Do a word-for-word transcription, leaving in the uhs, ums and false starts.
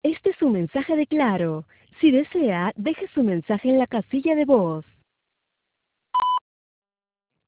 Este es un mensaje de Claro. Si desea, deje su mensaje en la casilla de voz.